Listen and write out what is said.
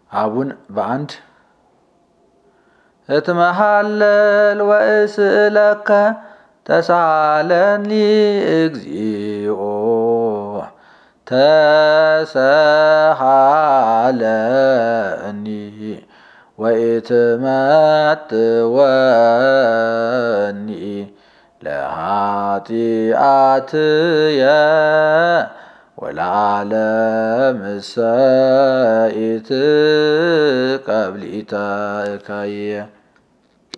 አቡን በአንድ እትመሃለል ወእስእለከ ተሳሃለኒ እግዚኦ ተሳሃለኒ ወኢትመጥወኒ ለኃጢአትየ ወለዓለምሰ ኢትቀብሊተ እከየ